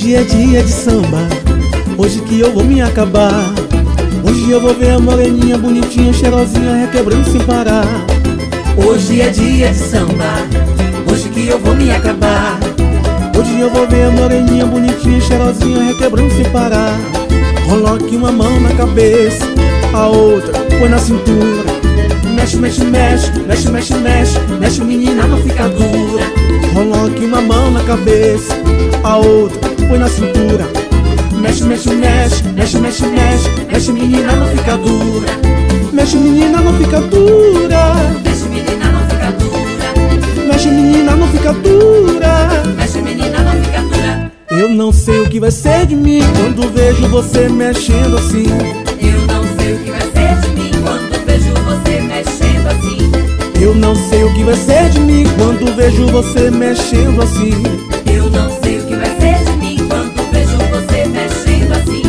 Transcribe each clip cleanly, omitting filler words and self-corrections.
Hoje é dia de samba, hoje que eu vou me acabar. Hoje eu vou ver a moreninha bonitinha, cheirosinha, requebrando sem parar. Hoje é dia de samba, hoje que eu vou me acabar. Hoje eu vou ver a moreninha bonitinha, cheirosinha, requebrando sem parar. Coloque uma mão na cabeça, a outra põe na cintura. Mexe, mexe, mexe, mexe, mexe, mexe, mexe, menina, não fica dura. Coloque uma mão na cabeça, a outra põe na cintura. Mexe, mexe, mexe, mexe, mexe, mexe, mexe, menina, não fica dura. Mexe, menina, não fica dura. Mexe, menina, não fica dura. Mexe, menina, não fica dura. Mexe, menina, não fica dura. Eu não sei o que vai ser de mim quando vejo você mexendo assim. Eu não sei o que vai ser de mim quando vejo você mexendo assim. Eu não sei o que vai ser de mim quando vejo você mexendo assim. Eu não sei o que vai ser de mim quando vejo você mexendo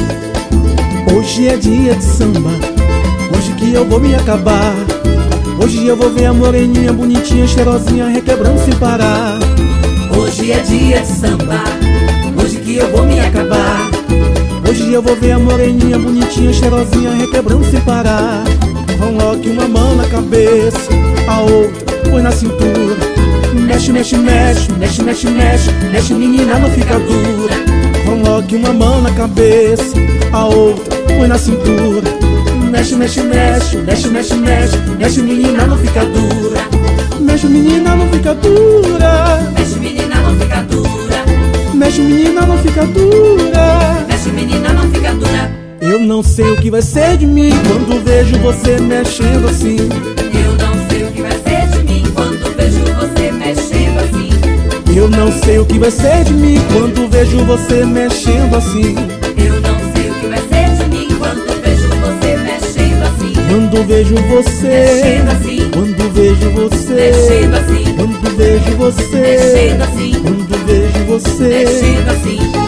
assim. Hoje é dia de samba, hoje que eu vou me acabar. Hoje eu vou ver a moreninha bonitinha, cheirosinha, requebrando sem parar. Hoje é dia de samba, hoje que eu vou me acabar. Hoje eu vou ver a moreninha bonitinha, cheirosinha, requebrando sem parar. Coloque uma mão na cabeça, a outra põe na cintura. Mexe, mexe, mexe, mexe, mexe, mexe, mexe, menina, não fica dura. Coloque uma mão na cabeça, a outra põe na cintura. Mexe, mexe, mexe, mexe, mexe, mexe, mexe, menina, não fica dura. Mexe, menina, não fica dura. Mexe, menina, não fica dura. Mexe, menina, não fica dura. Mexe, menina, não fica dura. Eu não sei o que vai ser de mim quando vejo você mexendo assim. Eu não sei o que vai ser de mim quando vejo você mexendo assim. Eu não sei o que vai ser de mim quando vejo você mexendo assim. Eu não sei o que vai ser de mim quando vejo você mexendo assim. Quando vejo você Mexendo assim. Quando vejo você Mexendo assim. Quando vejo você Mexendo assim. Quando vejo você Mexendo assim.